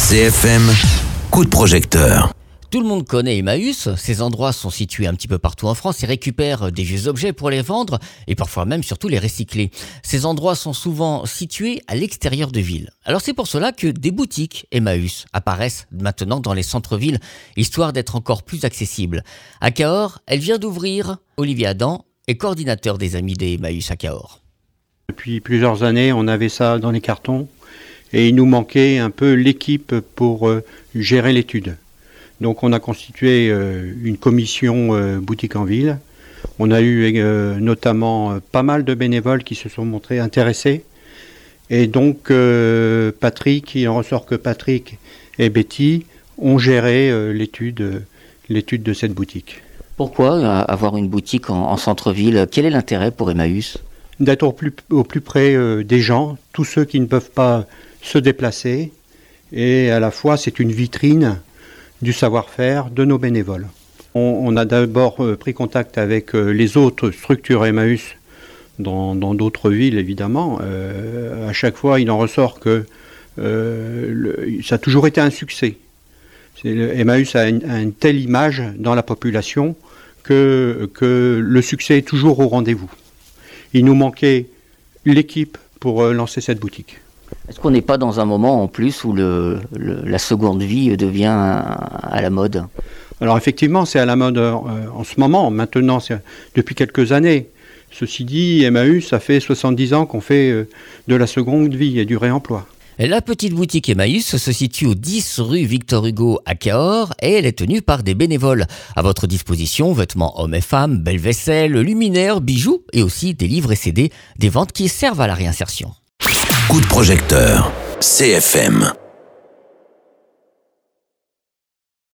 CFM, coup de projecteur. Tout le monde connaît Emmaüs, ces endroits sont situés un petit peu partout en France et récupèrent des vieux objets pour les vendre et parfois même surtout les recycler. Ces endroits sont souvent situés à l'extérieur de villes. Alors c'est pour cela que des boutiques Emmaüs apparaissent maintenant dans les centres-villes, histoire d'être encore plus accessibles. À Cahors, elle vient d'ouvrir. Olivier Adam est coordinateur des Amis des Emmaüs à Cahors. Depuis plusieurs années, on avait ça dans les cartons et il nous manquait un peu l'équipe pour gérer l'étude. Donc on a constitué une commission boutique en ville. On a eu notamment pas mal de bénévoles qui se sont montrés intéressés. Et donc Patrick, il en ressort que Patrick et Betty ont géré l'étude de cette boutique. Pourquoi avoir une boutique en centre-ville ? Quel est l'intérêt pour Emmaüs ? D'être au plus près des gens, tous ceux qui ne peuvent pas se déplacer. Et à la fois, c'est une vitrine du savoir-faire de nos bénévoles. On a d'abord pris contact avec les autres structures Emmaüs dans d'autres villes, évidemment. À chaque fois, il en ressort que ça a toujours été un succès. Emmaüs a une telle image dans la population que le succès est toujours au rendez-vous. Il nous manquait l'équipe pour lancer cette boutique. Est-ce qu'on n'est pas dans un moment en plus où la seconde vie devient à la mode ? Alors effectivement, c'est à la mode en ce moment. Maintenant, c'est depuis quelques années. Ceci dit, Emmaüs, ça fait 70 ans qu'on fait de la seconde vie et du réemploi. La petite boutique Emmaüs se situe au 10 rue Victor Hugo à Cahors et elle est tenue par des bénévoles. À votre disposition, vêtements hommes et femmes, belle vaisselle, luminaires, bijoux et aussi des livres et CD, des ventes qui servent à la réinsertion. Coup de projecteur, CFM.